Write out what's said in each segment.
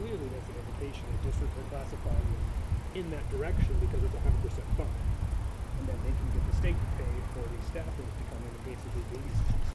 clearly that's an indication that districts are classifying it in that direction because it's 100% fund. And then they can get the state to pay for these staffers to come in and basically babysit.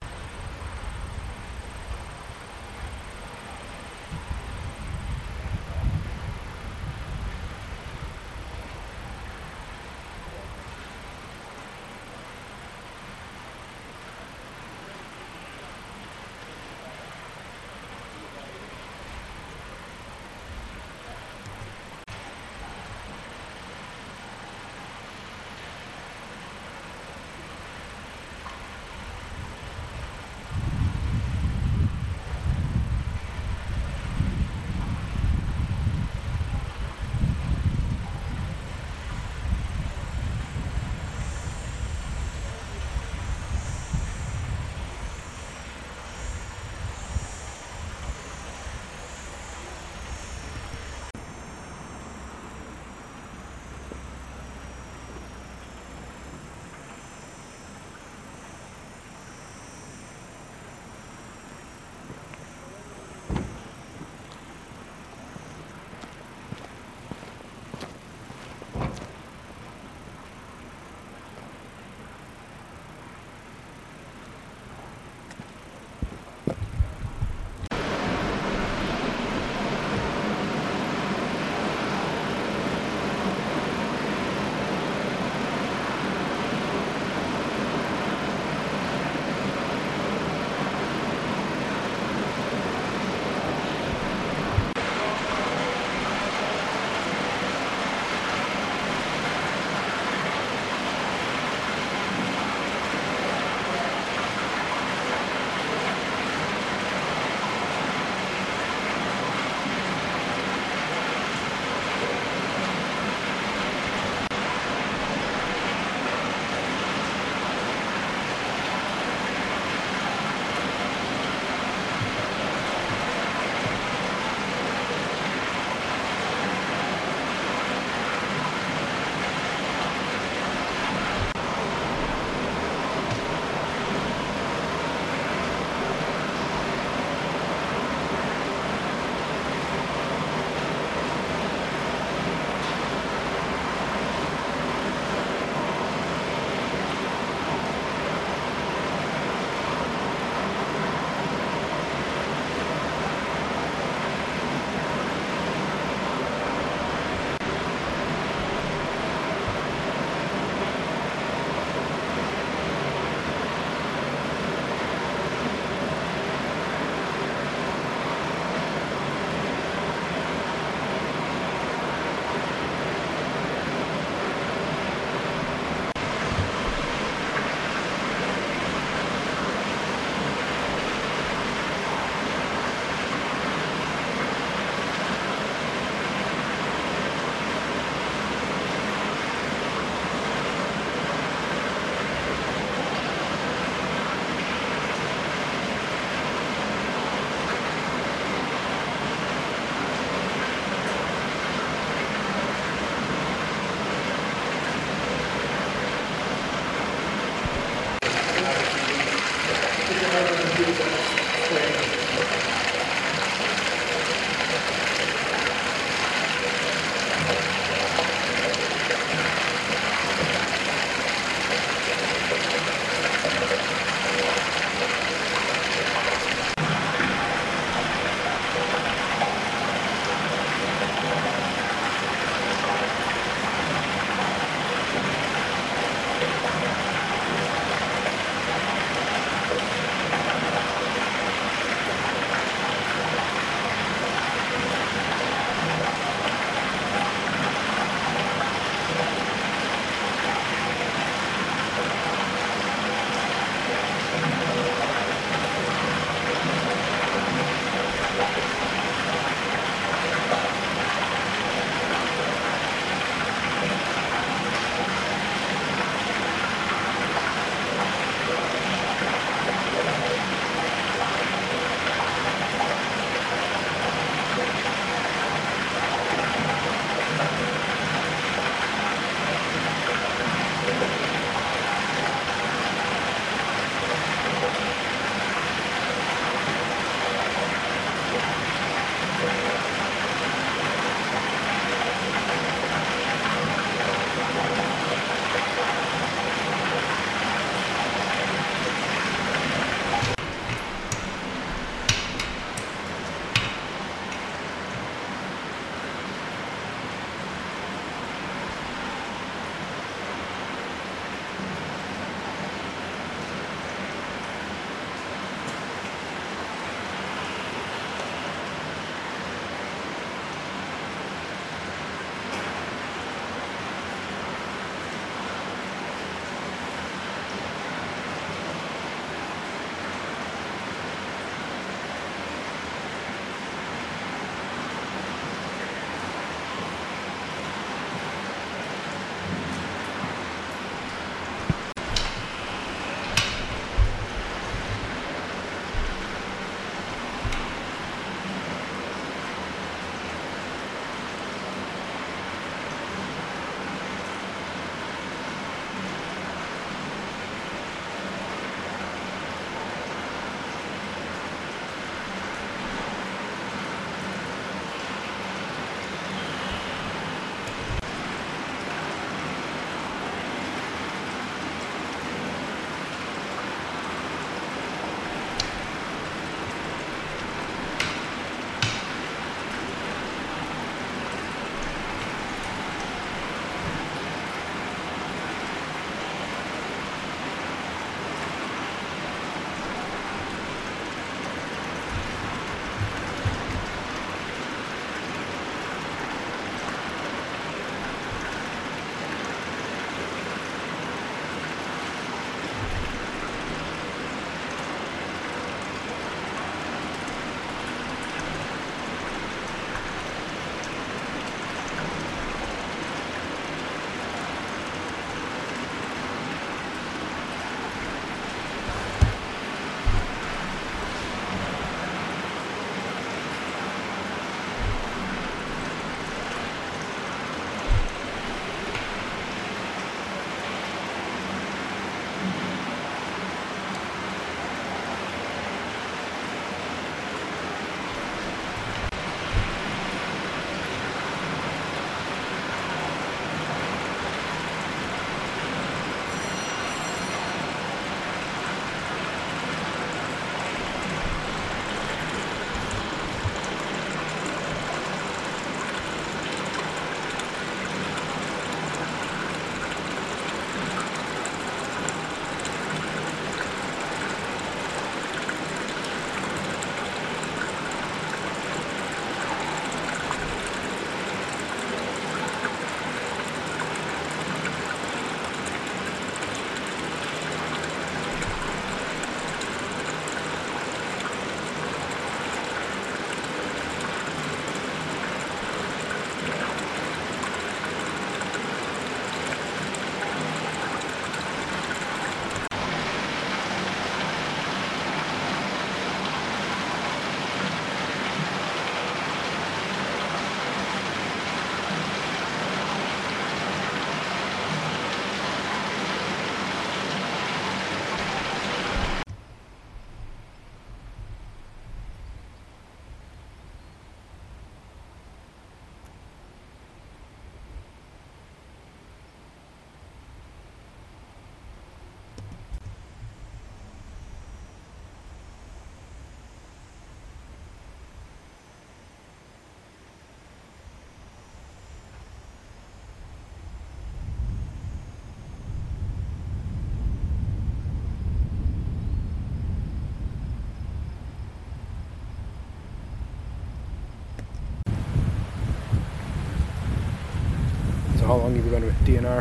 How long have you been with DNR?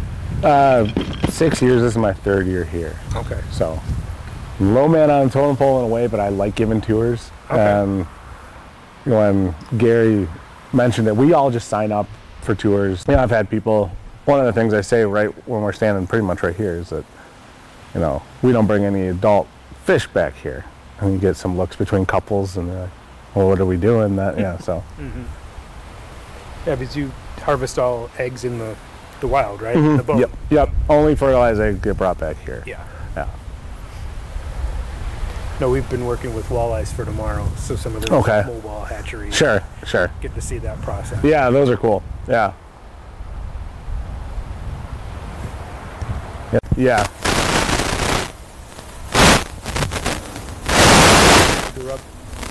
6 years. This is my 3rd year here. Okay. So, low man on the totem pole in a way, but I like giving tours. Okay. And when Gary mentioned it, we all just sign up for tours. I've had people, one of the things I say right when we're standing pretty much right here is that, we don't bring any adult fish back here. And you get some looks between couples and they're like, well, what are we doing? So. Mm-hmm. Yeah, because you harvest all eggs in the wild, right? In the boat. Yep. Only fertilized eggs get brought back here. Yeah. Yeah. No, we've been working with walleyes for tomorrow, so some of the mobile hatcheries. Sure. Get to see that process. Yeah, those are cool. Yeah. Yeah. Grew up.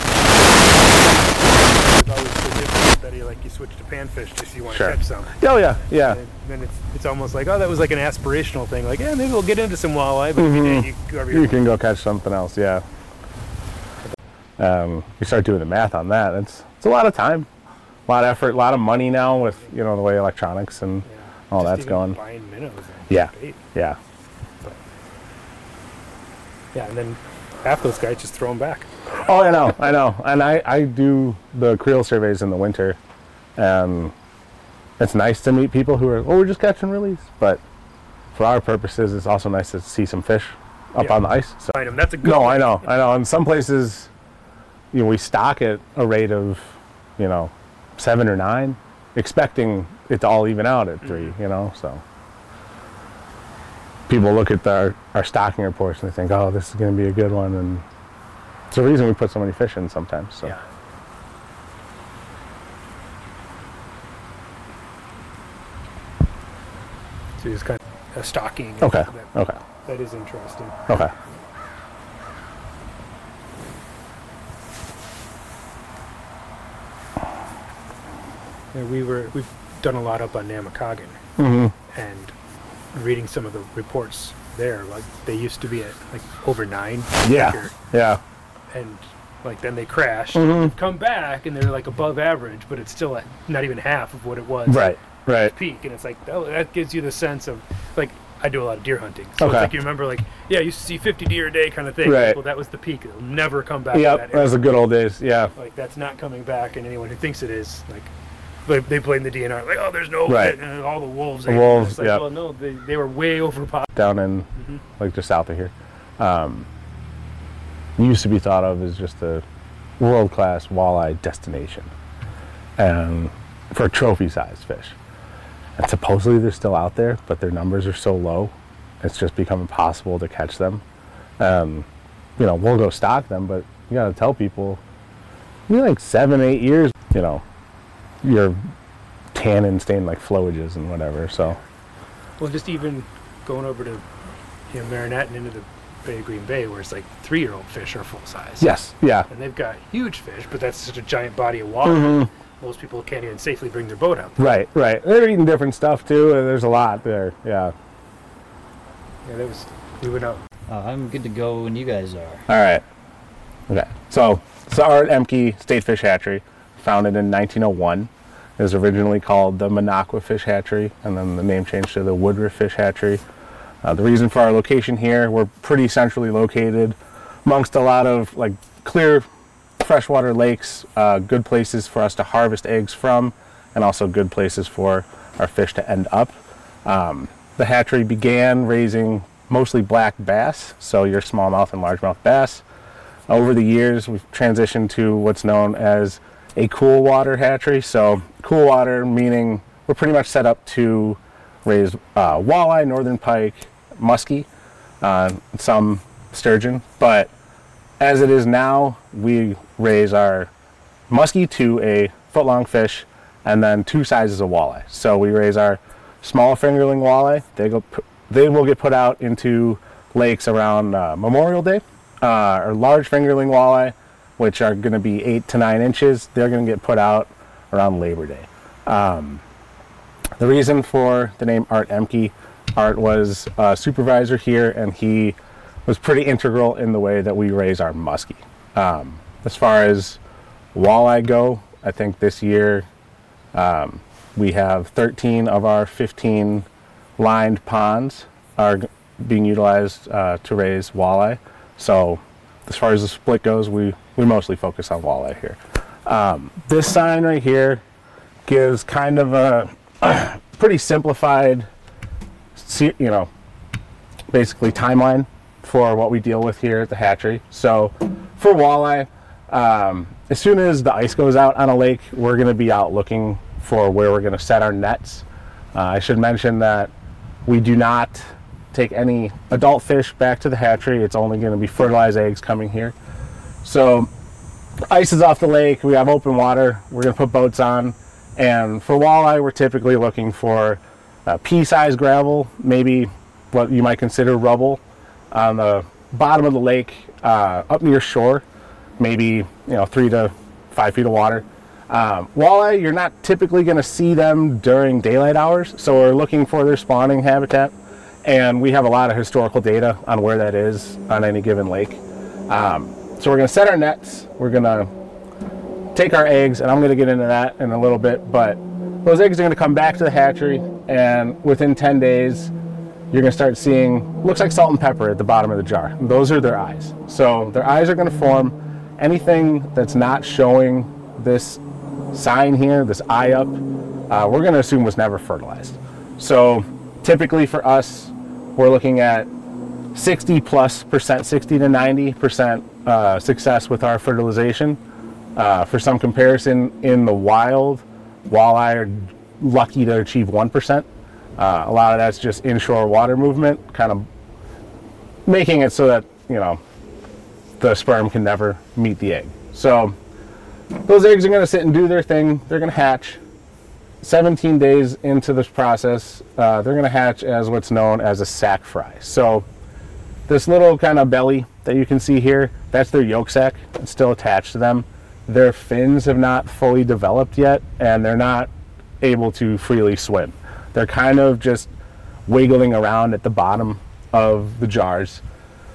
It's always so different that you switch to panfish just so you want to catch some. Oh yeah. And then it's almost like, oh, that was like an aspirational thing. Like, yeah, maybe we'll get into some walleye, but you can go catch something else. Yeah. You start doing the math on that. It's a lot of time, a lot of effort, a lot of money now with the way electronics and all that's going. Buying minnows. Yeah. Bait. Yeah. But, yeah, and then half those guys just throw them back. Oh, I know. And I do the creel surveys in the winter. It's nice to meet people who are, we're just catching release. But for our purposes, it's also nice to see some fish up on the ice. So. Find them. That's a good No, one. I know. In some places, we stock at a rate of, 7 or 9, expecting it to all even out at 3, so. People look at our stocking reports and they think, oh, this is going to be a good one. And it's the reason we put so many fish in sometimes. So. Yeah. So it's kind of a stocking. Okay. That is interesting. Okay. Yeah, we've done a lot up on Namakagon, and reading some of the reports there, like they used to be at over 9. Yeah. Yeah. And then they crash, come back, and they're above average, but it's still at not even half of what it was. Right. Peak, and it's that gives you the sense of I do a lot of deer hunting, so it's you remember you used to see 50 deer a day kind of thing. Right. Well, that was the peak. It'll never come back. Yep, to that was the good old days. Yeah. That's not coming back, and anyone who thinks it is they blame the DNR. Oh, there's no and all the wolves. The wolves. Yeah. Well, no, they were way overpopulated. Down in just south of here, used to be thought of as just a world-class walleye destination, and for trophy-sized fish. And supposedly they're still out there, but their numbers are so low, it's just become impossible to catch them. We'll go stock them, but you got to tell people, 7, 8 years, you're tannin stained flowages and whatever. So, well, just even going over to Marinette and into the Bay of Green Bay, where it's 3-year-old fish are full size. Yes, yeah, and they've got huge fish, but that's such a giant body of water. Most people can't even safely bring their boat out there. Right. They're eating different stuff too. There's a lot there. Yeah. Yeah, we went out. I'm good to go when you guys are. All right. Okay. So Art Emke State Fish Hatchery, founded in 1901. It was originally called the Minocqua Fish Hatchery, and then the name changed to the Woodruff Fish Hatchery. The reason for our location here, we're pretty centrally located amongst a lot of clear freshwater lakes, good places for us to harvest eggs from, and also good places for our fish to end up. The hatchery began raising mostly black bass, so your smallmouth and largemouth bass. Over the years, we've transitioned to what's known as a cool water hatchery. So cool water meaning we're pretty much set up to raise walleye, northern pike, muskie, some sturgeon, but as it is now, we raise our muskie to a foot-long fish and then 2 sizes of walleye. So we raise our small fingerling walleye. They will get put out into lakes around Memorial Day. Our large fingerling walleye, which are going to be 8 to 9 inches, they're going to get put out around Labor Day. The reason for the name Art Emke, Art was a supervisor here, and he was pretty integral in the way that we raise our muskie. As far as walleye go, I think this year We have 13 of our 15 lined ponds are being utilized to raise walleye. So as far as the split goes, we mostly focus on walleye here. This sign right here gives kind of a pretty simplified, basically timeline for what we deal with here at the hatchery. So for walleye, as soon as the ice goes out on a lake, we're going to be out looking for where we're going to set our nets. I should mention that we do not take any adult fish back to the hatchery. It's only going to be fertilized eggs coming here. So ice is off the lake, we have open water, we're going to put boats on, and for walleye we're typically looking for pea-sized gravel, maybe what you might consider rubble on the bottom of the lake up near shore, maybe 3 to 5 feet of water. Walleye, you're not typically going to see them during daylight hours, so we're looking for their spawning habitat, and we have a lot of historical data on where that is on any given lake. So we're going to set our nets, we're going to take our eggs, and I'm going to get into that in a little bit, but those eggs are going to come back to the hatchery, and within 10 days you're going to start seeing, looks like salt and pepper at the bottom of the jar. Those are their eyes. So their eyes are going to form. Anything that's not showing this sign here, this eye up, we're going to assume was never fertilized. So typically for us, we're looking at 60 to 90% success with our fertilization. For some comparison, in the wild, walleye are lucky to achieve 1%. A lot of that's just inshore water movement, kind of making it so that, the sperm can never meet the egg. So those eggs are going to sit and do their thing. They're going to hatch. 17 days into this process, they're going to hatch as what's known as a sac fry. So this little kind of belly that you can see here, that's their yolk sac. It's still attached to them. Their fins have not fully developed yet, and they're not able to freely swim. They're kind of just wiggling around at the bottom of the jars.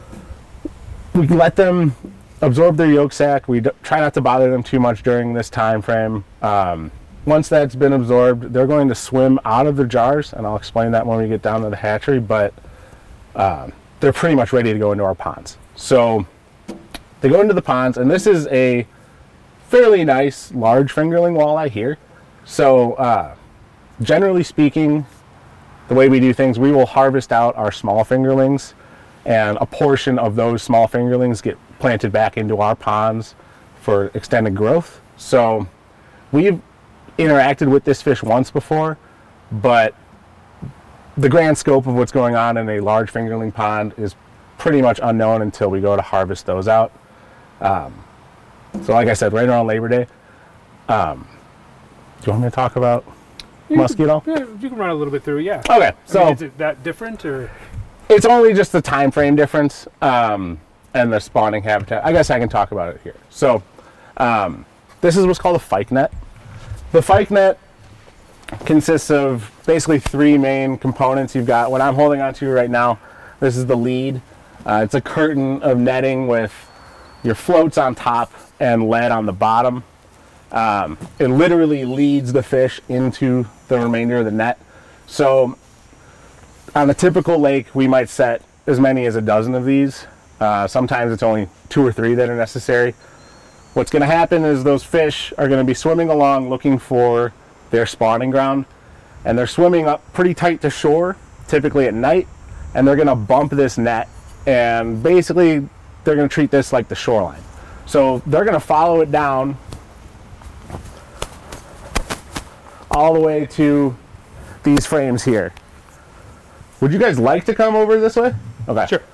We can let them absorb their yolk sac. We try not to bother them too much during this time frame. Once that's been absorbed, they're going to swim out of the jars, and I'll explain that when we get down to the hatchery, but they're pretty much ready to go into our ponds. So they go into the ponds, and this is a fairly nice large fingerling walleye here. So generally speaking, the way we do things, we will harvest out our small fingerlings, and a portion of those small fingerlings get planted back into our ponds for extended growth. So we've interacted with this fish once before, but the grand scope of what's going on in a large fingerling pond is pretty much unknown until we go to harvest those out. So like I said, right around Labor Day. Do you want me to talk about muskie at all? Yeah, you can run a little bit through, yeah. Okay, so is it that different, or? It's only just the time frame difference and the spawning habitat. I guess I can talk about it here. So this is what's called a fyke net. The fyke net consists of basically 3 main components. You've got what I'm holding onto right now. This is the lead. It's a curtain of netting with your floats on top and lead on the bottom. It literally leads the fish into the remainder of the net. So on a typical lake, we might set as many as a dozen of these. Sometimes it's only 2 or 3 that are necessary. What's going to happen is those fish are going to be swimming along looking for their spawning ground, and they're swimming up pretty tight to shore, typically at night, and they're going to bump this net, and basically they're going to treat this like the shoreline. So they're going to follow it down all the way to these frames here. Would you guys like to come over this way? Okay. Sure.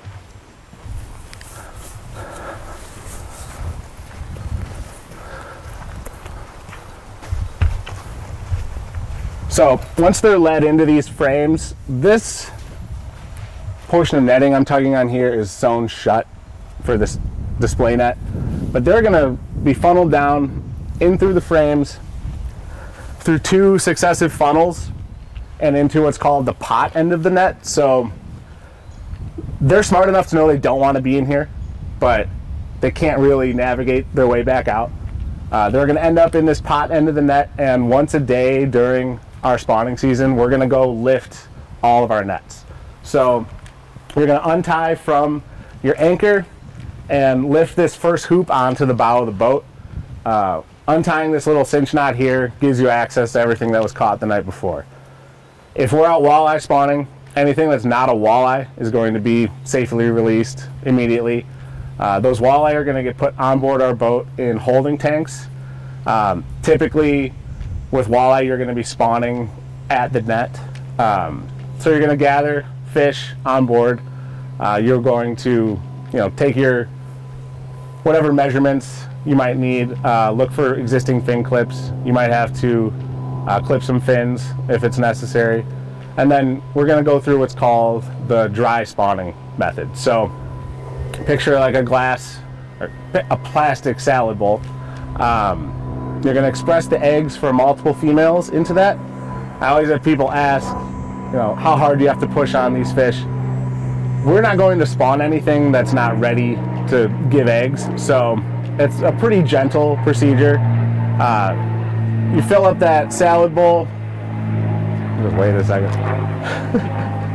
So once they're led into these frames, this portion of netting I'm tugging on here is sewn shut for this display net, but they're going to be funneled down in through the frames, through 2 successive funnels, and into what's called the pot end of the net. So they're smart enough to know they don't want to be in here, but they can't really navigate their way back out. They're going to end up in this pot end of the net, and once a day during our spawning season, we're going to go lift all of our nets. So you're going to untie from your anchor and lift this first hoop onto the bow of the boat. Untying this little cinch knot here gives you access to everything that was caught the night before. If we're out walleye spawning, anything that's not a walleye is going to be safely released immediately. Those walleye are going to get put on board our boat in holding tanks. Typically, with walleye, you're going to be spawning at the net. So you're going to gather fish on board. You're going to, take your whatever measurements you might need. Look for existing fin clips. You might have to clip some fins if it's necessary. And then we're going to go through what's called the dry spawning method. So picture like a glass or a plastic salad bowl. You're going to express the eggs for multiple females into that. I always have people ask, how hard do you have to push on these fish? We're not going to spawn anything that's not ready to give eggs, so it's a pretty gentle procedure. You fill up that salad bowl. Just wait a second.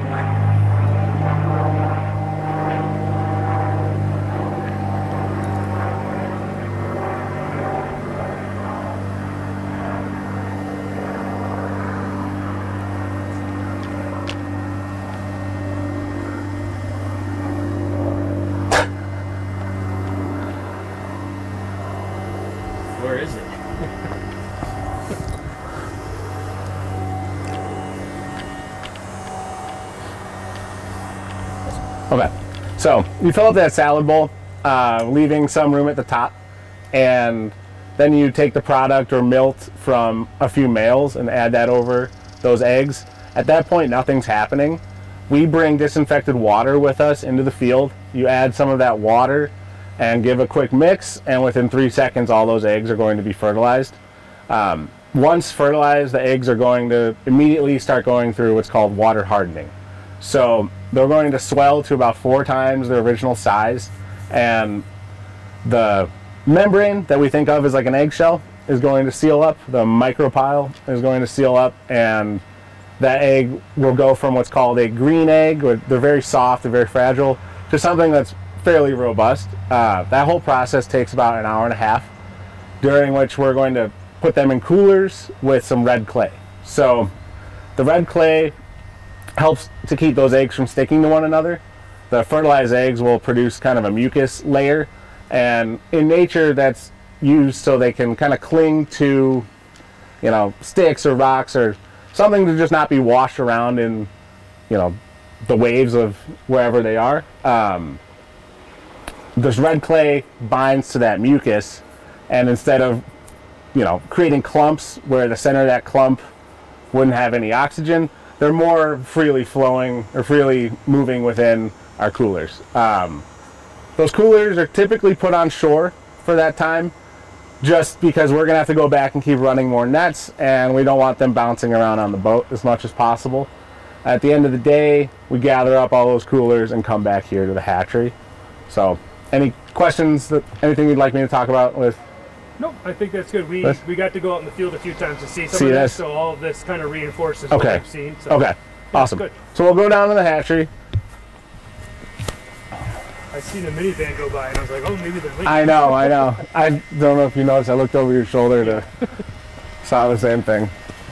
Where is it? Okay, so you fill up that salad bowl, leaving some room at the top, and then you take the product or milt from a few males and add that over those eggs. At that point, nothing's happening. We bring disinfected water with us into the field. You add some of that water and give a quick mix, and within 3 seconds, all those eggs are going to be fertilized. Once fertilized, the eggs are going to immediately start going through what's called water hardening. So they're going to swell to about 4 times their original size, and the membrane that we think of as like an eggshell is going to seal up. The micropyle is going to seal up, and that egg will go from what's called a green egg, where they're very soft and very fragile, to something that's fairly robust. That whole process takes about an hour and a half, during which we're going to put them in coolers with some red clay. So the red clay helps to keep those eggs from sticking to one another. The fertilized eggs will produce kind of a mucus layer, and in nature that's used so they can kind of cling to, sticks or rocks or something to just not be washed around in, the waves of wherever they are. This red clay binds to that mucus, and instead of, creating clumps where the center of that clump wouldn't have any oxygen, they're more freely flowing or freely moving within our coolers. Those coolers are typically put on shore for that time, just because we're gonna have to go back and keep running more nets, and we don't want them bouncing around on the boat as much as possible. At the end of the day, we gather up all those coolers and come back here to the hatchery. So, any questions, anything you'd like me to talk about with? Nope, I think that's good. We got to go out in the field a few times to see some See of this? this, so all of this kind of reinforces what Okay. I've seen. So Okay, awesome. good. So we'll go down to the hatchery. I seen a minivan go by and I was like, oh, maybe they're late. I know. I don't know if you noticed, I looked over your shoulder to saw the same thing.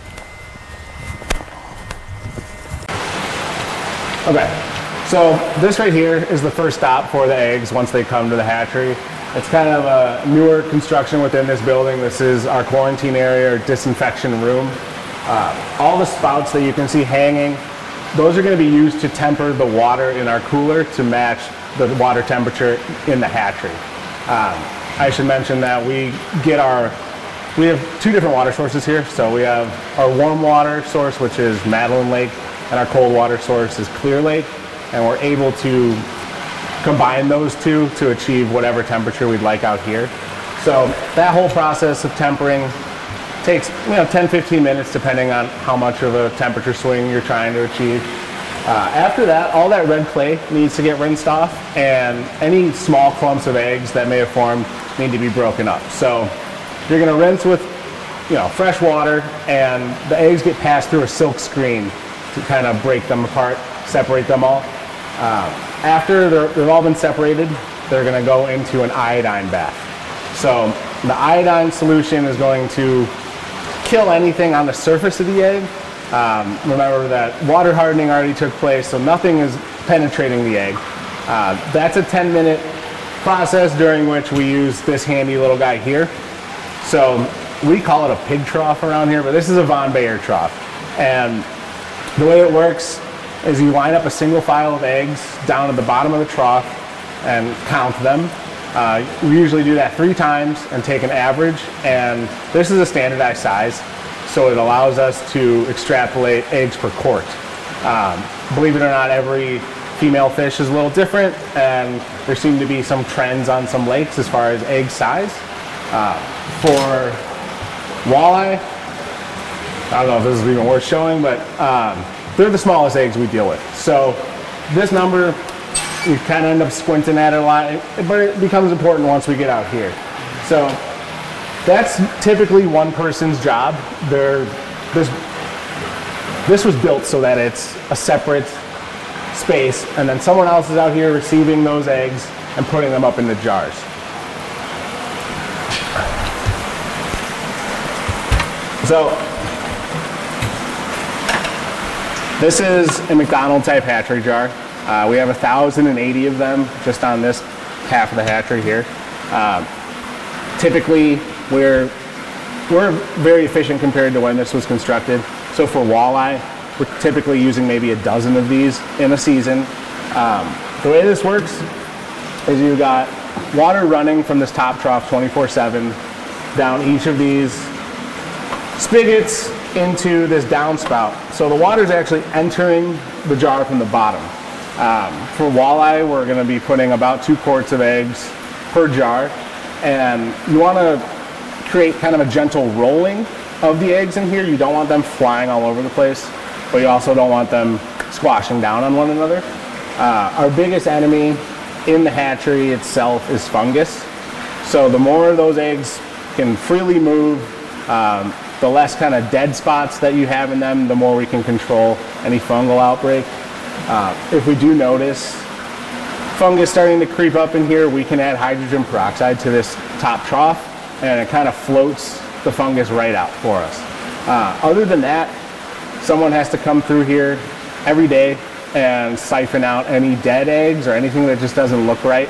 Okay, so this right here is the first stop for the eggs once they come to the hatchery. It's kind of a newer construction within this building. This is our quarantine area or disinfection room. All the spouts that you can see hanging, those are going to be used to temper the water in our cooler to match the water temperature in the hatchery. I should mention that we have 2 different water sources here. So we have our warm water source, which is Madeline Lake, and our cold water source is Clear Lake, and we're able to combine those two to achieve whatever temperature we'd like out here. So that whole process of tempering takes 10-15 minutes depending on how much of a temperature swing you're trying to achieve. After that, all that red clay needs to get rinsed off, and any small clumps of eggs that may have formed need to be broken up. So you're going to rinse with, fresh water, and the eggs get passed through a silk screen to kind of break them apart, separate them all. After they've all been separated, they're going to go into an iodine bath. So the iodine solution is going to kill anything on the surface of the egg. Remember that water hardening already took place, so nothing is penetrating the egg. That's a 10-minute process during which we use this handy little guy here. So we call it a pig trough around here, but this is a Von Bayer trough. And the way it works is you line up a single file of eggs down at the bottom of the trough and count them. We usually do that 3 times and take an average, and this is a standardized size, so it allows us to extrapolate eggs per quart. Believe it or not, every female fish is a little different, and there seem to be some trends on some lakes as far as egg size. For walleye, I don't know if this is even worth showing, but they're the smallest eggs we deal with. So this number, we kind of end up squinting at it a lot, but it becomes important once we get out here. So that's typically one person's job. This was built so that it's a separate space, and then someone else is out here receiving those eggs and putting them up in the jars. So this is a McDonald type hatchery jar. We have 1,080 of them just on this half of the hatchery here. Typically, we're very efficient compared to when this was constructed. So for walleye, we're typically using maybe a dozen of these in a season. The way this works is you've got water running from this top trough 24/7 down each of these spigots into this downspout. So the water is actually entering the jar from the bottom. For walleye, we're going to be putting about 2 quarts of eggs per jar, and you want to create kind of a gentle rolling of the eggs in here. You don't want them flying all over the place, but you also don't want them squashing down on one another. Our biggest enemy in the hatchery itself is fungus. So the more those eggs can freely move, the less kind of dead spots that you have in them, the more we can control any fungal outbreak. If we do notice fungus starting to creep up in here, we can add hydrogen peroxide to this top trough, and it kind of floats the fungus right out for us. Other than that, someone has to come through here every day and siphon out any dead eggs or anything that just doesn't look right.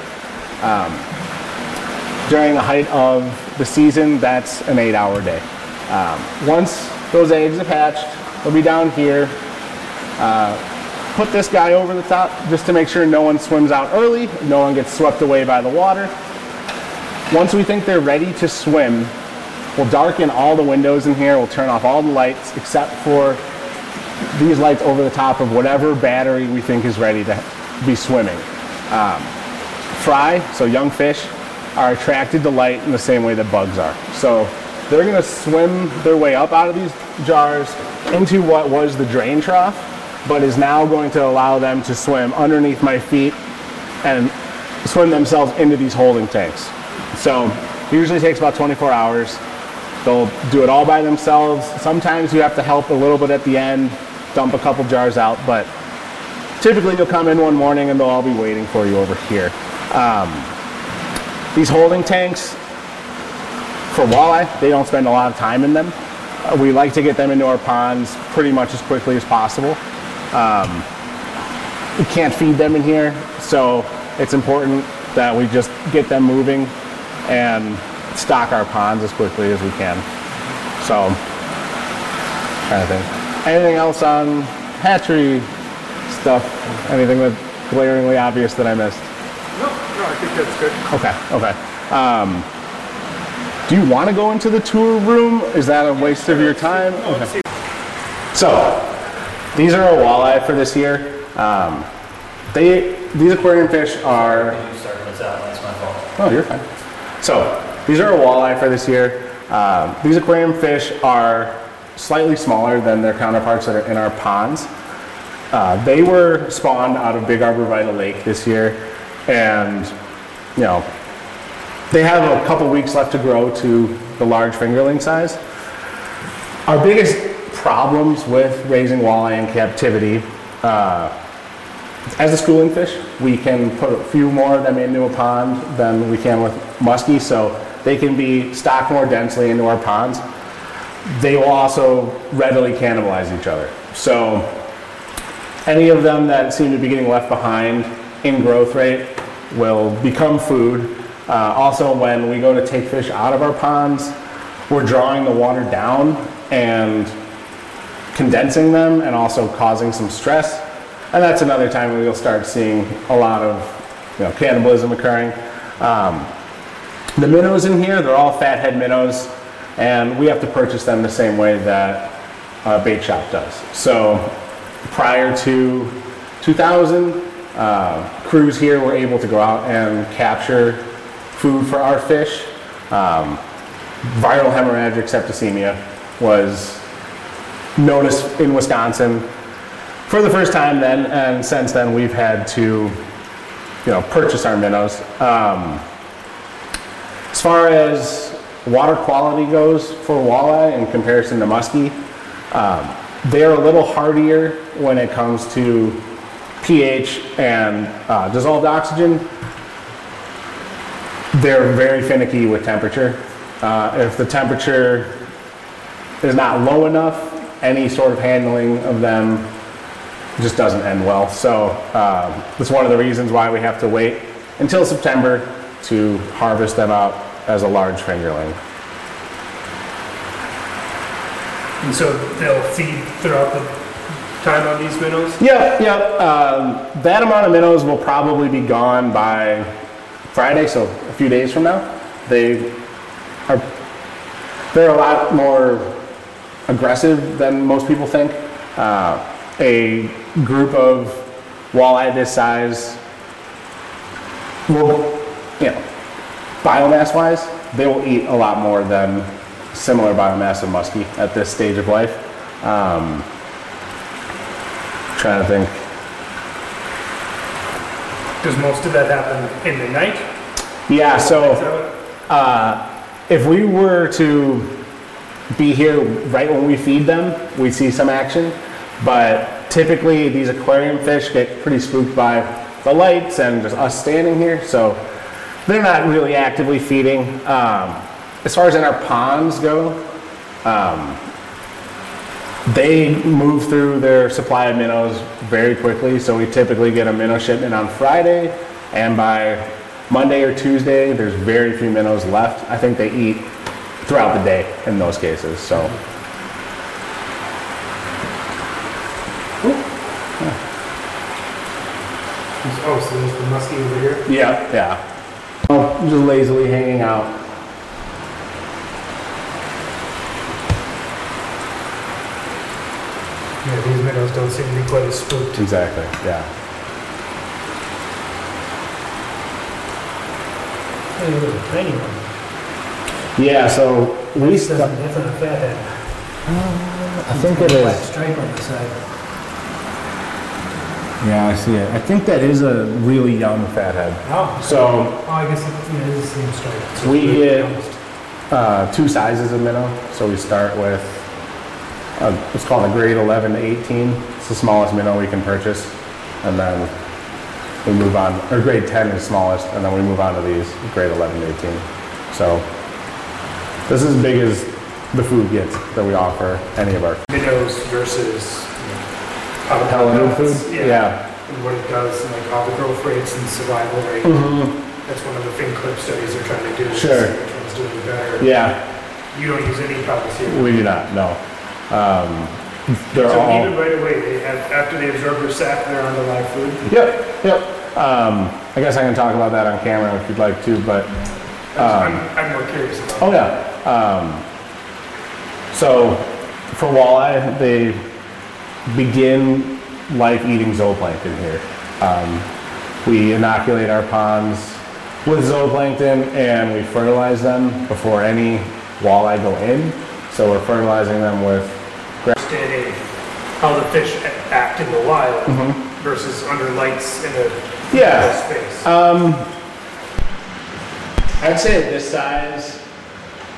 During the height of the season, that's an 8-hour day. Once those eggs have hatched, they'll be down here. Put this guy over the top just to make sure no one swims out early, no one gets swept away by the water. Once we think they're ready to swim, we'll darken all the windows in here, we'll turn off all the lights except for these lights over the top of whatever battery we think is ready to be swimming. Fry, so young fish, are attracted to light in the same way that bugs are. So they're going to swim their way up out of these jars into what was the drain trough, but is now going to allow them to swim underneath my feet and swim themselves into these holding tanks. So it usually takes about 24 hours. They'll do it all by themselves. Sometimes you have to help a little bit at the end, dump a couple jars out, but typically you'll come in one morning and they'll all be waiting for you over here. These holding tanks, for walleye, they don't spend a lot of time in them. We like to get them into our ponds pretty much as quickly as possible. We can't feed them in here, so it's important that we just get them moving and stock our ponds as quickly as we can. So, kind of thing. Anything else on hatchery stuff? Anything that's glaringly obvious that I missed? No, I think that's good. Okay. Do you want to go into the tour room? Is that a waste of your time? Okay. So, these are our walleye for this year. These aquarium fish are... That's my fault. Oh, you're fine. So, these are our walleye for this year. These aquarium fish are slightly smaller than their counterparts that are in our ponds. They were spawned out of Big Arbor Vita Lake this year, and they have a couple weeks left to grow to the large fingerling size. Our biggest problems with raising walleye in captivity, as a schooling fish, we can put a few more of them into a pond than we can with muskie, so they can be stocked more densely into our ponds. They will also readily cannibalize each other. So any of them that seem to be getting left behind in growth rate will become food. Also, when we go to take fish out of our ponds, we're drawing the water down and condensing them and also causing some stress. And that's another time we'll start seeing a lot of cannibalism occurring. The minnows in here, they're all fathead minnows, and we have to purchase them the same way that a bait shop does. So prior to 2000, crews here were able to go out and capture food for our fish. Viral hemorrhagic septicemia was noticed in Wisconsin for the first time then, and since then we've had to purchase our minnows. As far as water quality goes for walleye in comparison to muskie, they're a little hardier when it comes to pH and dissolved oxygen. They're very finicky with temperature. If the temperature is not low enough, any sort of handling of them just doesn't end well. So that's one of the reasons why we have to wait until September to harvest them out as a large fingerling. And so they'll feed throughout the time on these minnows? Yeah. That amount of minnows will probably be gone by Friday, so a few days from now. They're a lot more aggressive than most people think. A group of walleye this size will, biomass-wise, they will eat a lot more than similar biomass of muskie at this stage of life. Trying to think. Does most of that happen in the night? Yeah, so if we were to be here right when we feed them, we'd see some action. But typically these aquarium fish get pretty spooked by the lights and just us standing here, so they're not really actively feeding. As far as in our ponds go, they move through their supply of minnows very quickly, so we typically get a minnow shipment on Friday, and by Monday or Tuesday, there's very few minnows left. I think they eat throughout the day in those cases, so. Oh, so there's the muskie over here? Yeah. Just lazily hanging out. Yeah, these minnows don't seem to be quite as spooked. Exactly, yeah. Hey, there's a tiny one. Yeah, so we That's not a fathead. I think it Black is. stripe on the side. Yeah, I see it. I think that is a really young fathead. Oh. So I guess it is the same stripe. So we it's get two sizes of minnow. So we start with it's called a grade 11 to 18. It's the smallest minnow we can purchase, and then we move on. Or grade 10 is smallest, and then we move on to these grade 11 to 18. So this is as big as the food gets that we offer any of our minnows versus pelleted food. Yeah. And what it does, and like how the growth rates and survival rate. That's one of the fin clip studies they're trying to do. Sure. Which one's doing better. Yeah. You don't use any pellets here. We do not. No. They're So all. even right away, they have, after they absorb their sac, they're on the live food. Yep. I guess I can talk about that on camera if you'd like to, but. I'm more curious about. Oh yeah. So for walleye, they begin life eating zooplankton here. We inoculate our ponds with zooplankton and we fertilize them before any walleye go in. So we're fertilizing them with Understanding how the fish act in the wild versus under lights in a space. I'd say at this size,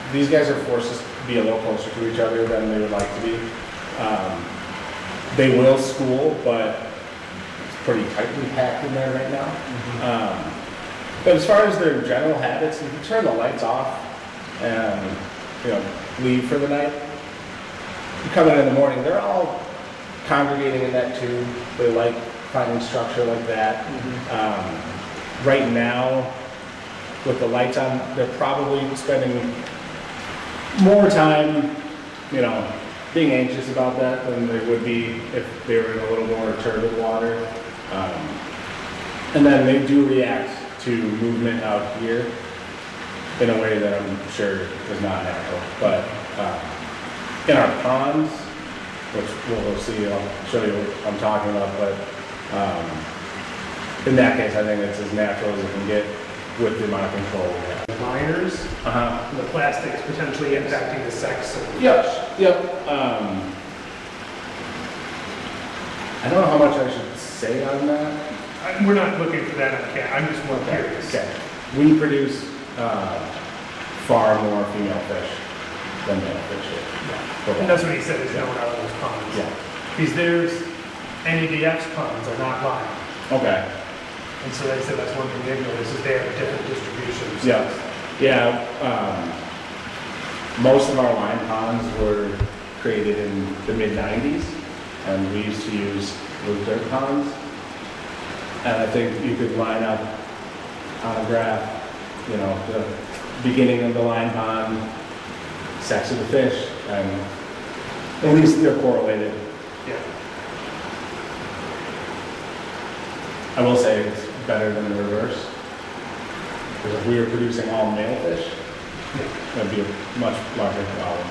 these guys are forced to be a little closer to each other than they would like to be. They will school, but it's pretty tightly packed in there right now. But as far as their general habits, if you turn the lights off and leave for the night, you come in the morning, they're all congregating in that tube. They like finding structure like that. Right now, with the lights on, they're probably spending more time, being anxious about that than they would be if they were in a little more turbid water. And then they do react to movement out here in a way that I'm sure is not natural. But in our ponds, which we'll see, I'll show you what I'm talking about, but in that case, I think it's as natural as it can get with the amount of control we have. Liners, the plastic is potentially impacting the sex of the Yep. I don't know how much I should say on that. We're not looking for that on cat. I'm just more curious. Okay. We produce far more female fish than male fish. And that's what he said is known out of those ponds. Yeah. Because there's NADF's ponds are not lined. Okay. And so they said that's one thing they've noticed is they have a different distribution. Yeah. Most of our line ponds were created in the mid-90s, and we used to use blue dirt ponds. And I think you could line up on a graph, the beginning of the line pond, sex of the fish, and at least they're correlated. Yeah. I will say it's better than the reverse. Because if we were producing all male fish, that'd be a much larger problem.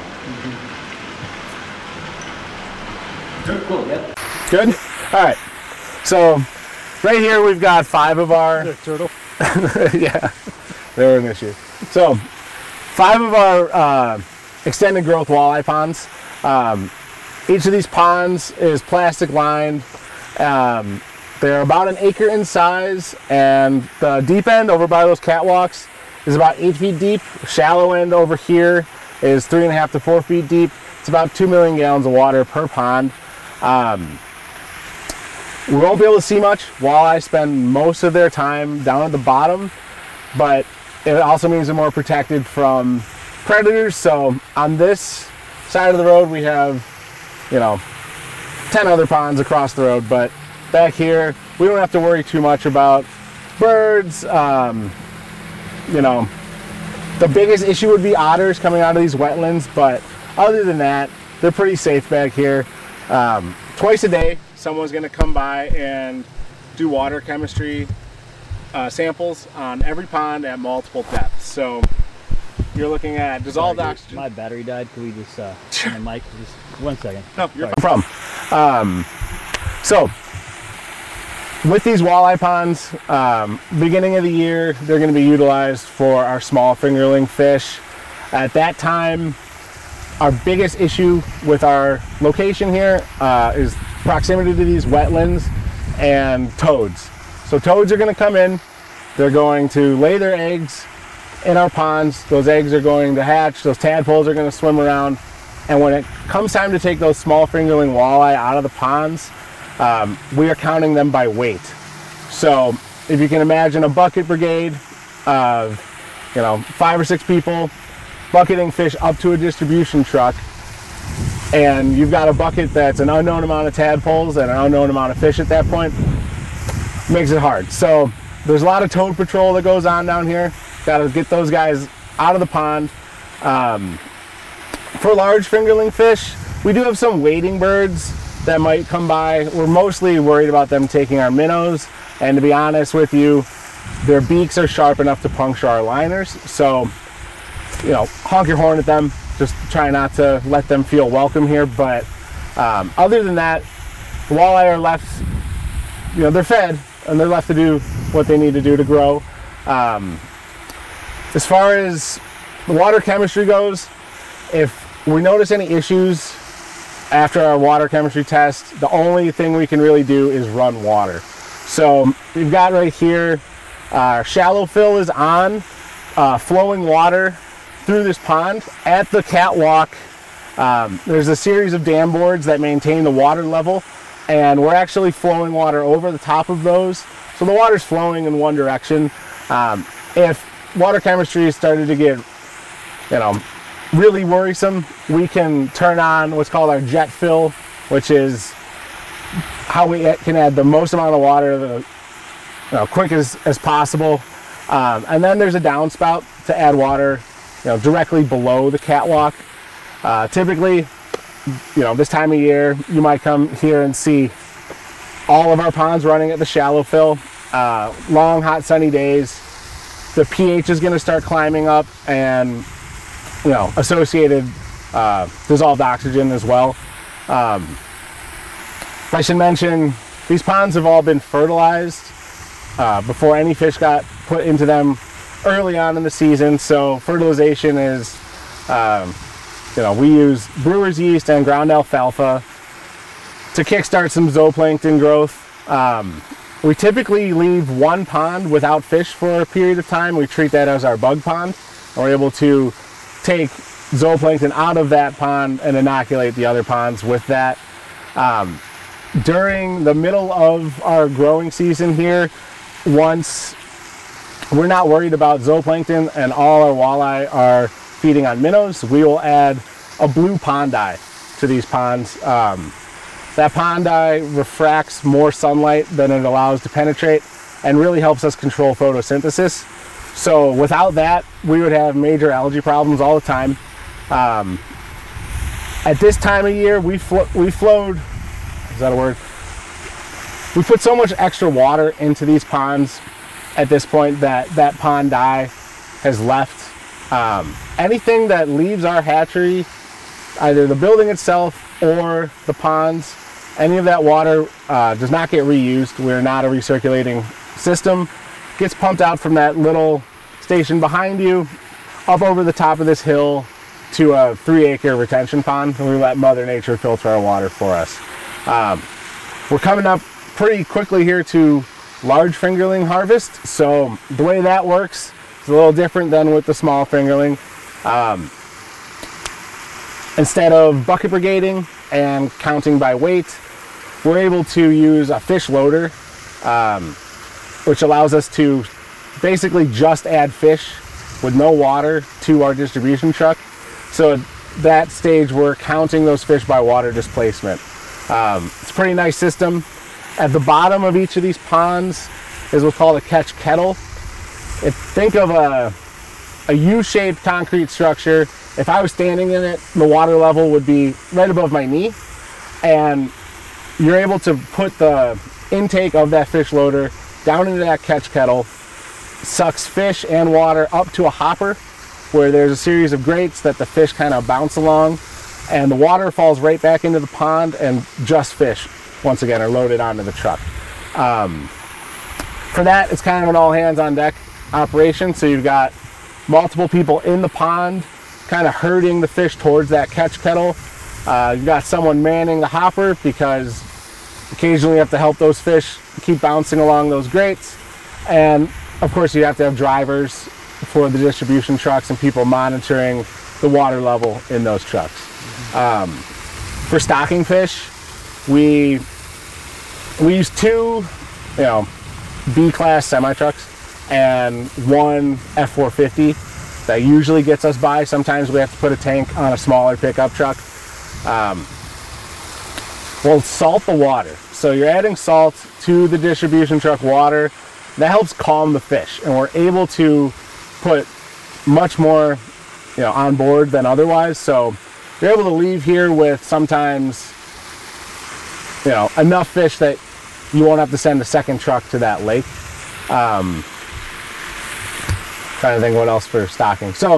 Cool, yep. Good? All right. So right here we've got 5 of our... Turtle. Yeah, they were an issue. So 5 of our extended growth walleye ponds. Each of these ponds is plastic lined. They're about 1 acre in size, and the deep end over by those catwalks is about 8 feet deep. Shallow end over here is 3.5 to 4 feet deep. It's about 2 million gallons of water per pond. We won't be able to see much. Walleye spend most of their time down at the bottom, but it also means they're more protected from predators. So on this side of the road, we have, 10 other ponds across the road, but back here, we don't have to worry too much about birds. The biggest issue would be otters coming out of these wetlands, but other than that, they're pretty safe back here. Twice a day, someone's gonna come by and do water chemistry samples on every pond at multiple depths. So you're looking at dissolved oxygen. My battery died. Could we just turn the mic? Just 1 second. No, you're from. So with these walleye ponds, beginning of the year, they're going to be utilized for our small fingerling fish. At that time, our biggest issue with our location here is proximity to these wetlands and toads. So toads are going to come in, they're going to lay their eggs in our ponds, those eggs are going to hatch, those tadpoles are going to swim around, and when it comes time to take those small fingerling walleye out of the ponds, we are counting them by weight. So if you can imagine a bucket brigade of 5 or 6 people bucketing fish up to a distribution truck, and you've got a bucket that's an unknown amount of tadpoles and an unknown amount of fish at that point, makes it hard. So there's a lot of toad patrol that goes on down here. Got to get those guys out of the pond. For large fingerling fish, we do have some wading birds that might come by. We're mostly worried about them taking our minnows, and to be honest with you, their beaks are sharp enough to puncture our liners. So, honk your horn at them. Just try not to let them feel welcome here. But other than that, the walleye are left, they're fed, and they're left to do what they need to do to grow. As far as the water chemistry goes, if we notice any issues after our water chemistry test, the only thing we can really do is run water. So we've got right here, our shallow fill is on, flowing water through this pond, at the catwalk, there's a series of dam boards that maintain the water level, and we're actually flowing water over the top of those. So the water's flowing in one direction. If water chemistry started to get, really worrisome, we can turn on what's called our jet fill, which is how we can add the most amount of water quick as possible. And then there's a downspout to add water directly below the catwalk. Typically, this time of year, you might come here and see all of our ponds running at the shallow fill. Long, hot, sunny days, the pH is going to start climbing up, and associated dissolved oxygen as well. I should mention, these ponds have all been fertilized before any fish got put into them early on in the season. So fertilization is, we use brewer's yeast and ground alfalfa to kickstart some zooplankton growth. We typically leave one pond without fish for a period of time. We treat that as our bug pond, and we're able to take zooplankton out of that pond and inoculate the other ponds with that. During the middle of our growing season here, once we're not worried about zooplankton and all our walleye are feeding on minnows, we will add a blue pond dye to these ponds. That pond dye refracts more sunlight than it allows to penetrate and really helps us control photosynthesis. So without that, we would have major algae problems all the time. At this time of year, we flowed, is that a word? We put so much extra water into these ponds at this point that that pond dye has left. Anything that leaves our hatchery, either the building itself or the ponds, any of that water does not get reused. We're not a recirculating system. Gets pumped out from that little station behind you up over the top of this hill to a 3-acre retention pond, and we let Mother Nature filter our water for us. We're coming up pretty quickly here to large fingerling harvest, so the way that works is a little different than with the small fingerling. Instead of bucket brigading and counting by weight, we're able to use a fish loader, which allows us to basically just add fish with no water to our distribution truck. So at that stage, we're counting those fish by water displacement. It's a pretty nice system. At the bottom of each of these ponds is what's called a catch kettle. Think of a U-shaped concrete structure. If I was standing in it, the water level would be right above my knee, and you're able to put the intake of that fish loader down into that catch kettle, sucks fish and water up to a hopper where there's a series of grates that the fish kind of bounce along, and the water falls right back into the pond, and just fish, once again, are loaded onto the truck. For that, it's kind of an all hands on deck operation, so you've got multiple people in the pond kind of herding the fish towards that catch kettle. You've got someone manning the hopper because occasionally you have to help those fish keep bouncing along those grates, and of course you have to have drivers for the distribution trucks and people monitoring the water level in those trucks. For stocking fish, we use 2 B-class semi-trucks and 1 F450 that usually gets us by. Sometimes we have to put a tank on a smaller pickup truck. We'll salt the water. So you're adding salt to the distribution truck water. That helps calm the fish, and we're able to put much more on board than otherwise. So you're able to leave here with sometimes enough fish that you won't have to send a second truck to that lake. Trying to think what else for stocking. So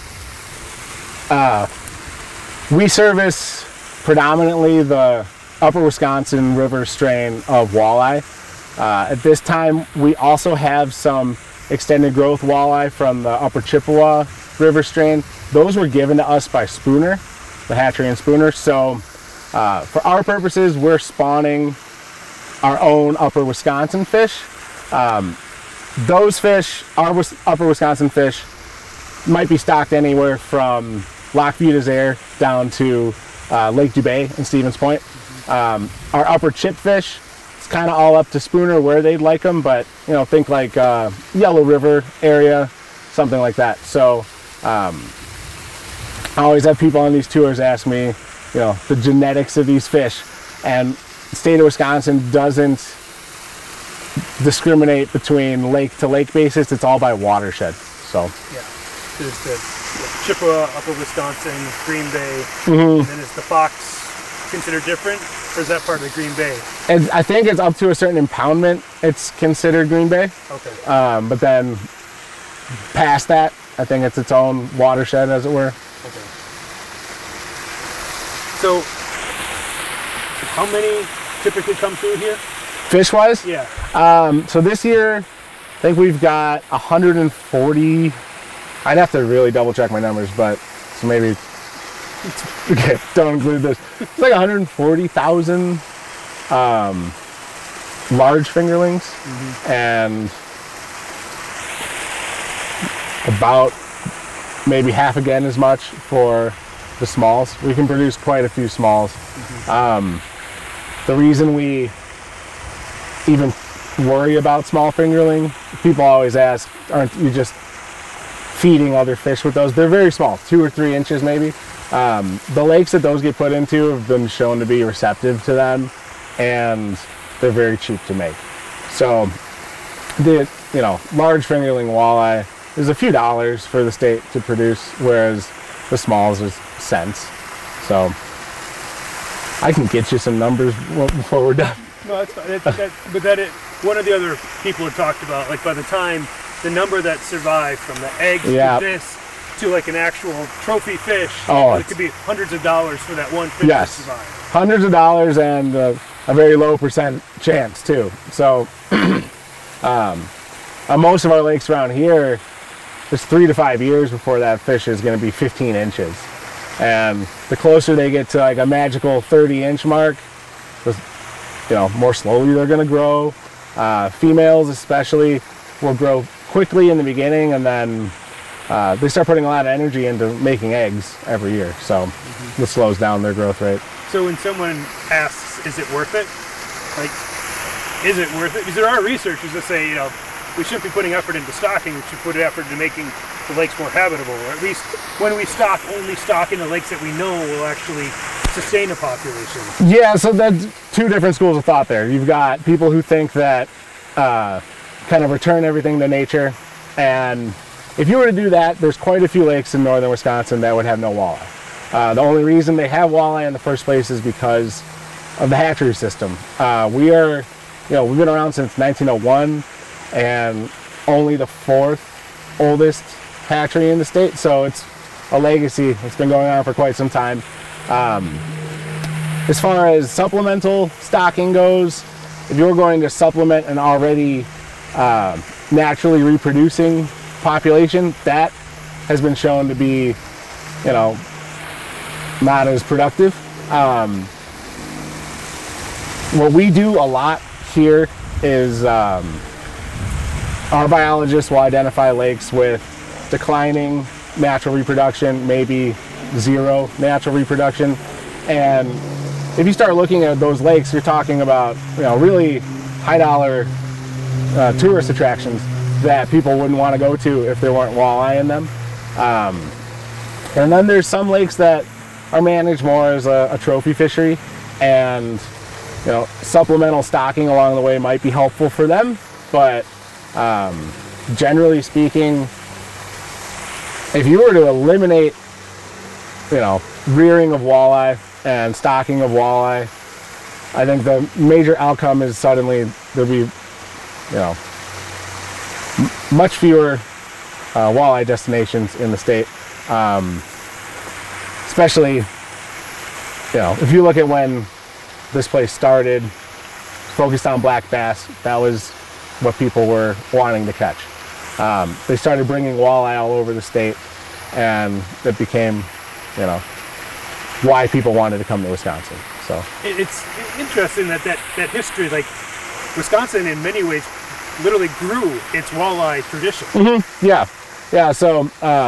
we service predominantly the upper Wisconsin River strain of walleye. At this time, we also have some extended growth walleye from the upper Chippewa River strain. Those were given to us by Spooner, the hatchery in Spooner. So for our purposes, we're spawning our own upper Wisconsin fish. Those fish, our upper Wisconsin fish, might be stocked anywhere from Lac Vieux des Air down to Lake Dubé and Stevens Point. Our upper chip fish, it's kind of all up to Spooner where they'd like them, but you know, think like Yellow River area, something like that. So I always have people on these tours ask me, you know, the genetics of these fish, and the state of Wisconsin doesn't discriminate between lake to lake basis. It's all by watershed. So Yeah. There's the Chippewa, Upper Wisconsin, Green Bay, and then is the Fox considered different, or is that part of the Green Bay? and I think it's up to a certain impoundment. It's considered Green Bay, Okay. but then past that, I think it's its own watershed, as it were. Okay. So, how many typically come through here? Fish wise, Yeah. so this year, I think we've got 140. I'd have to really double check my numbers, but so maybe, okay, don't include this. It's like 140,000 large fingerlings, and about maybe half again as much for the smalls. We can produce quite a few smalls. The reason we even worry about small fingerling, people always ask, aren't you just feeding other fish with those? They're very small, 2 or 3 inches maybe. The lakes that those get put into have been shown to be receptive to them, and they're very cheap to make. So the, you know, large fingerling walleye is a few dollars for the state to produce, whereas the smalls is cents. So I can get you some numbers before we're done. No, that's fine. One of the other people had talked about, like, by the time the number that survive from the eggs Yeah. to this to like an actual trophy fish, Oh, it could be hundreds of dollars for that one fish Yes. to survive. Hundreds of dollars, and a very low percent chance too. So on most of our lakes around here, it's 3 to 5 years before that fish is going to be 15 inches. And the closer they get to like a magical 30-inch mark, the, you know, more slowly they're going to grow. Females especially will grow quickly in the beginning, and then they start putting a lot of energy into making eggs every year. So it slows down their growth rate. So when someone asks, is it worth it? Like, is it worth it? Because there are researchers that say, you know, we shouldn't be putting effort into stocking, we should put effort into making the lakes more habitable, or at least when we stock, only stock in the lakes that we know will actually sustain a population. Yeah, so that's 2 different schools of thought there. You've got people who think that kind of return everything to nature, and if you were to do that, there's quite a few lakes in northern Wisconsin that would have no walleye. The only reason they have walleye in the first place is because of the hatchery system. We've been around since 1901, and only the 4th oldest hatchery in the state, so it's a legacy. It's been going on for quite some time. As far as supplemental stocking goes, if you're going to supplement an already naturally reproducing population, that has been shown to be, you know, not as productive. What we do a lot here is our biologists will identify lakes with declining natural reproduction, maybe 0 natural reproduction, and if you start looking at those lakes, you're talking about, you know, really high dollar tourist attractions that people wouldn't want to go to if there weren't walleye in them. And then there's some lakes that are managed more as a trophy fishery, and you know, supplemental stocking along the way might be helpful for them, but generally speaking, if you were to eliminate, you know, rearing of walleye and stocking of walleye, I think the major outcome is suddenly there'll be, you know, much fewer walleye destinations in the state. Especially, you know, if you look at when this place started, focused on black bass, that was what people were wanting to catch. They started bringing walleye all over the state, and it became, you know, why people wanted to come to Wisconsin. So It's interesting that history, like Wisconsin in many ways literally grew its walleye tradition. yeah, Yeah, so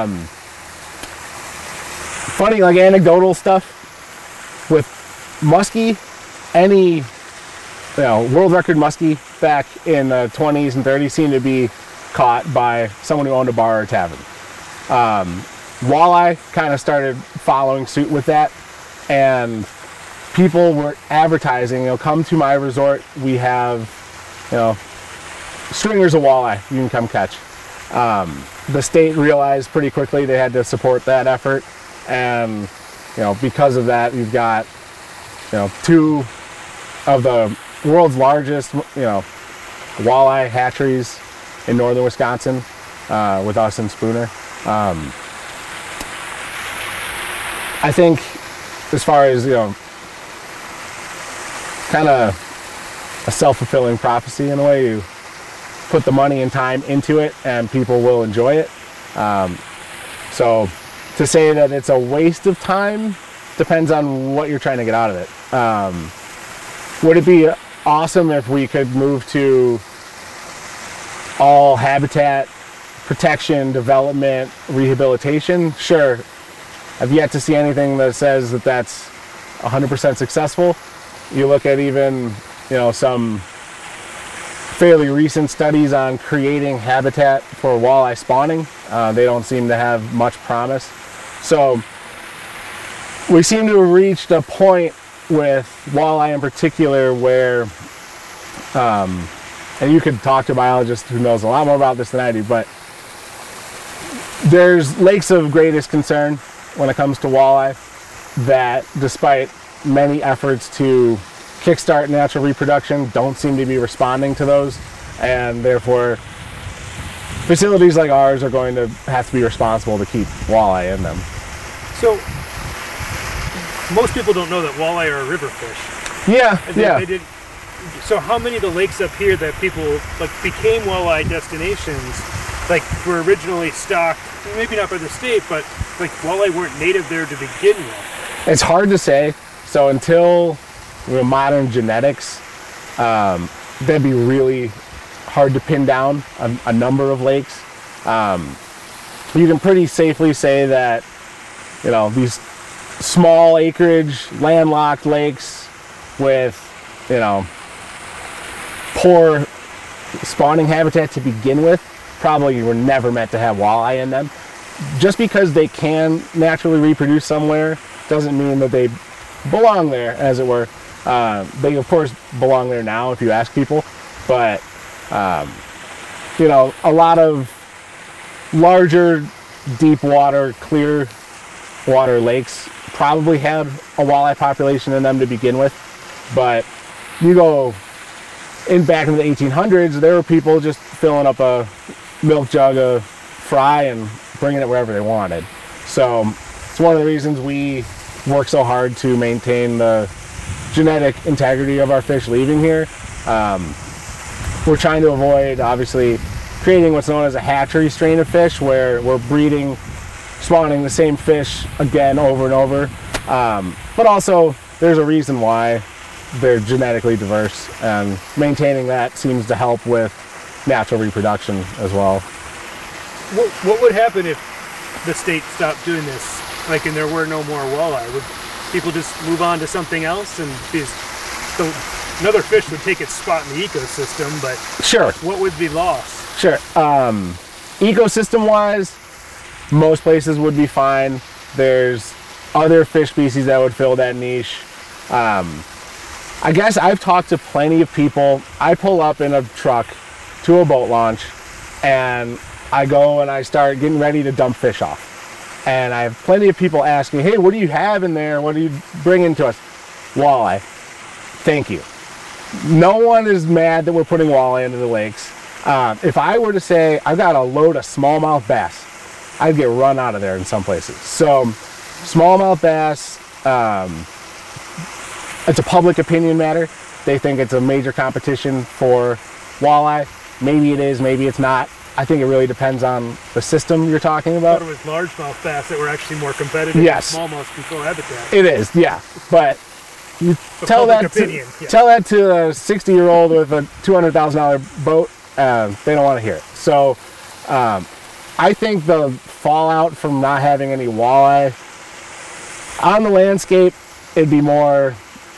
funny, like anecdotal stuff with muskie. Any world record muskie back in the 20s and 30s seemed to be caught by someone who owned a bar or a tavern. Walleye kind of started following suit with that, and people were advertising, come to my resort, we have, stringers of walleye you can come catch. The state realized pretty quickly they had to support that effort, and because of that, you've got two of the world's largest walleye hatcheries in northern Wisconsin, with us and Spooner. I think as far as kind of a self-fulfilling prophecy in a way, you put the money and time into it and people will enjoy it. So to say that it's a waste of time depends on what you're trying to get out of it. Would it be awesome if we could move to all habitat protection, development, rehabilitation? Sure. I've yet to see anything that says that that's 100% successful. You look at even, some fairly recent studies on creating habitat for walleye spawning. They don't seem to have much promise. So we seem to have reached a point with walleye in particular where, and you could talk to a biologist who knows a lot more about this than I do, but there's lakes of greatest concern when it comes to walleye that, despite many efforts to kickstart natural reproduction, don't seem to be responding to those, and therefore facilities like ours are going to have to be responsible to keep walleye in them. So most people don't know that walleye are a river fish. Yeah, So how many of the lakes up here that people became walleye destinations were originally stocked, maybe not by the state, but walleye weren't native there to begin with? It's hard to say. So until modern genetics, that'd be really hard to pin down a number of lakes. You can pretty safely say that these small acreage landlocked lakes with poor spawning habitat to begin with probably were never meant to have walleye in them. Just because they can naturally reproduce somewhere doesn't mean that they belong there, as it were. They of course belong there now if you ask people, but a lot of larger deep water, clear water lakes probably had a walleye population in them to begin with. But you go back in the 1800s, there were people just filling up a milk jug of fry and bringing it wherever they wanted. So it's one of the reasons we work so hard to maintain the genetic integrity of our fish leaving here. We're trying to avoid, obviously, creating what's known as a hatchery strain of fish, where we're breeding, spawning the same fish again over and over. But also, there's a reason why they're genetically diverse, and maintaining that seems to help with natural reproduction as well. What would happen if the state stopped doing this? And there were no more walleye? Would people just move on to something else, and another fish would take its spot in the ecosystem? But sure, what would be lost? Sure. Ecosystem-wise, most places would be fine. There's other fish species that would fill that niche. I guess I've talked to plenty of people. I pull up in a truck to a boat launch, and I go and I start getting ready to dump fish off. And I have plenty of people ask me, hey, what do you have in there? What are you bringing to us? Walleye. Thank you. No one is mad that we're putting walleye into the lakes. If I were to say, I've got a load of smallmouth bass, I'd get run out of there in some places. So smallmouth bass, it's a public opinion matter. They think it's a major competition for walleye. Maybe it is, maybe it's not. I think it really depends on the system you're talking about. I thought it was largemouth bass that were actually more competitive. Yes. Than smallmouth control habitat. It is, yeah. But you tell that to a 60-year-old with a $200,000 boat, they don't want to hear it. So I I think the fallout from not having any walleye on the landscape, it'd be more,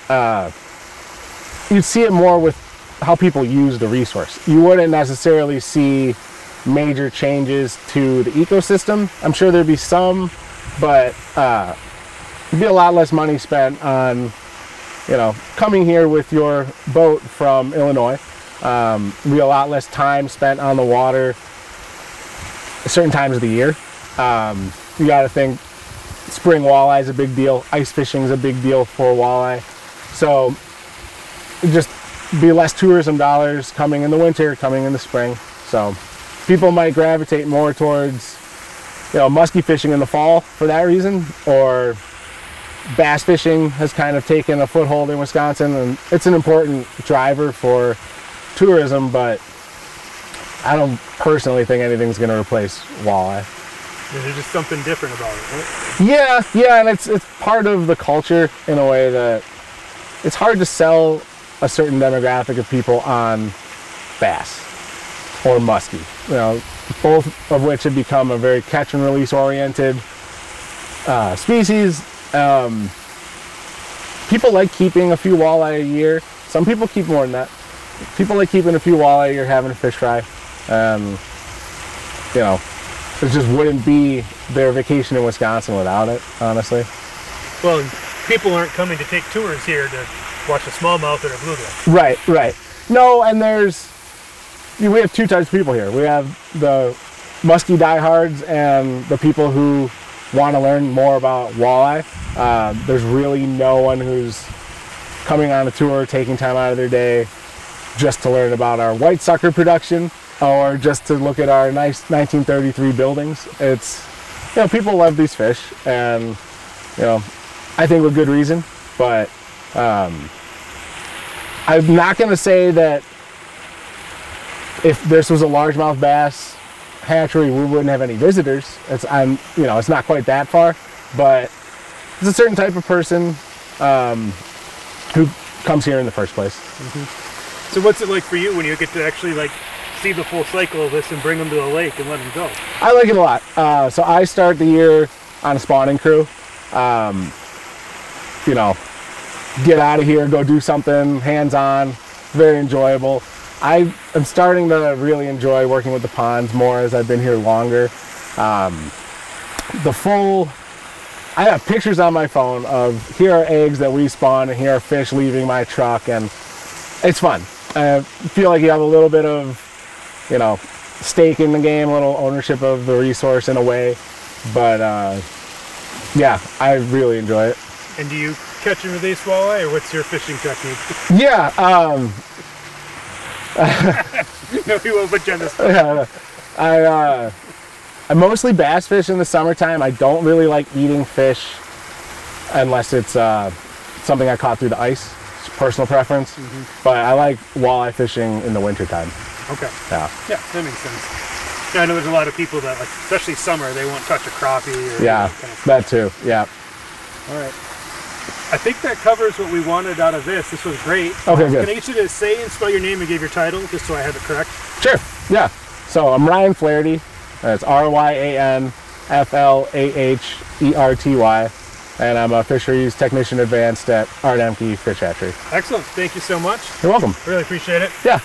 you'd see it more with how people use the resource. You wouldn't necessarily see major changes to the ecosystem. I'm sure there'd be some, but there'd be a lot less money spent on, you know, coming here with your boat from Illinois. Be a lot less time spent on the water at certain times of the year. You got to think spring walleye is a big deal. Ice fishing is a big deal for walleye. So just be less tourism dollars coming in the winter, coming in the spring. So people might gravitate more towards, you know, musky fishing in the fall for that reason, or bass fishing has kind of taken a foothold in Wisconsin, and it's an important driver for tourism, but I don't personally think anything's going to replace walleye. There's just something different about it, right? Yeah, and it's part of the culture in a way that it's hard to sell a certain demographic of people on bass or muskie. You know, both of which have become a very catch and release oriented species. People like keeping a few walleye a year. Some people keep more than that. People like keeping a few walleye a year, having a fish fry. You know, it just wouldn't be their vacation in Wisconsin without it, honestly. Well, people aren't coming to take tours here to watch a smallmouth or a bluegill. Right. No, and we have two types of people here. We have the muskie diehards and the people who want to learn more about walleye. There's really no one who's coming on a tour, taking time out of their day just to learn about our white sucker production or just to look at our nice 1933 buildings. It's, you know, people love these fish, and, you know, I think with good reason, but I'm not going to say that if this was a largemouth bass hatchery, we wouldn't have any visitors. It's not quite that far, but it's a certain type of person who comes here in the first place. Mm-hmm. So what's it like for you when you get to actually like see the full cycle of this and bring them to the lake and let them go? I like it a lot. So I start the year on a spawning crew. You know, get out of here, go do something hands-on, very enjoyable. I am starting to really enjoy working with the ponds more as I've been here longer. I have pictures on my phone of here are eggs that we spawn and here are fish leaving my truck, and it's fun. I feel like you have a little bit of, you know, stake in the game, a little ownership of the resource in a way, but yeah, I really enjoy it. And do you catch and release walleye, or what's your fishing technique? Yeah, No, we won't put you on the spot. I mostly bass fish in the summertime. I don't really like eating fish unless it's something I caught through the ice. It's personal preference. Mm-hmm. But I like walleye fishing in the wintertime. Okay. Yeah, that makes sense. Yeah, I know there's a lot of people that, like, especially summer, they won't touch a crappie or yeah, kind of that too. Yeah. All right. I think that covers what we wanted out of this. This was great. Okay, good. Can I get you to say and spell your name and give your title, just so I have it correct? Sure. Yeah. So I'm Ryan Flaherty. That's RyanFlaherty, and I'm a fisheries technician advanced at Art Emke Fish Hatchery. Excellent. Thank you so much. You're welcome. Really appreciate it. Yeah.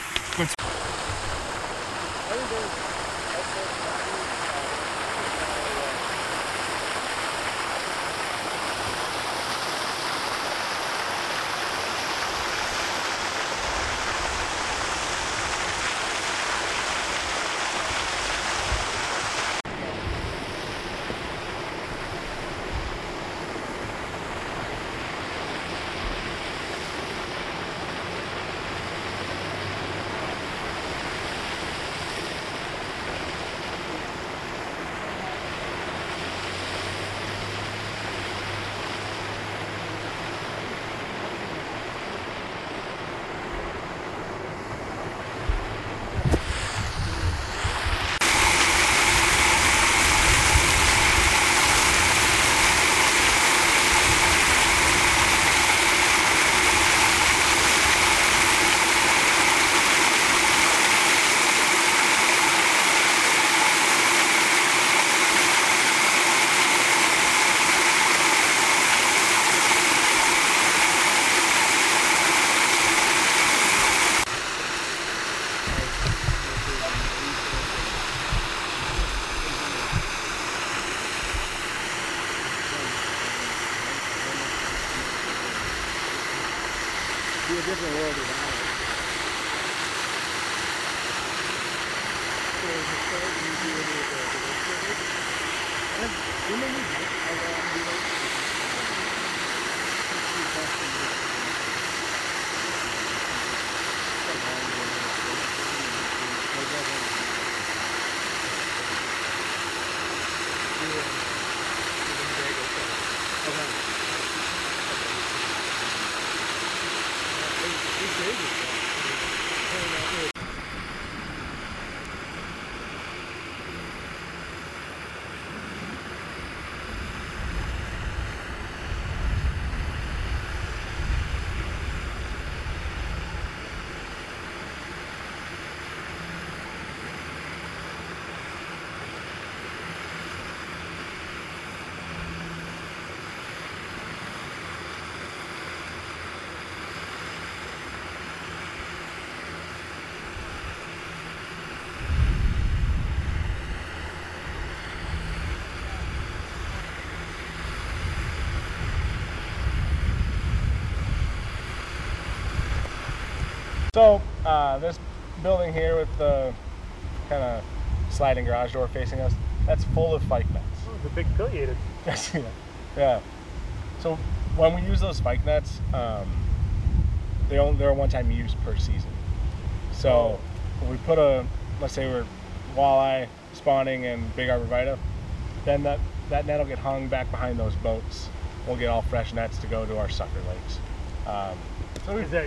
be a different world without it. So is it so do you do any of the work service? We may need help. I'll do that. So this building here with the kind of sliding garage door facing us, that's full of fike nets. Oh, it's a big affiliated. Yeah. So when we use those fike nets, they're a one-time use per season. So when we put let's say we're walleye spawning in Big Arborvita, then that net will get hung back behind those boats. We'll get all fresh nets to go to our sucker lakes. So is that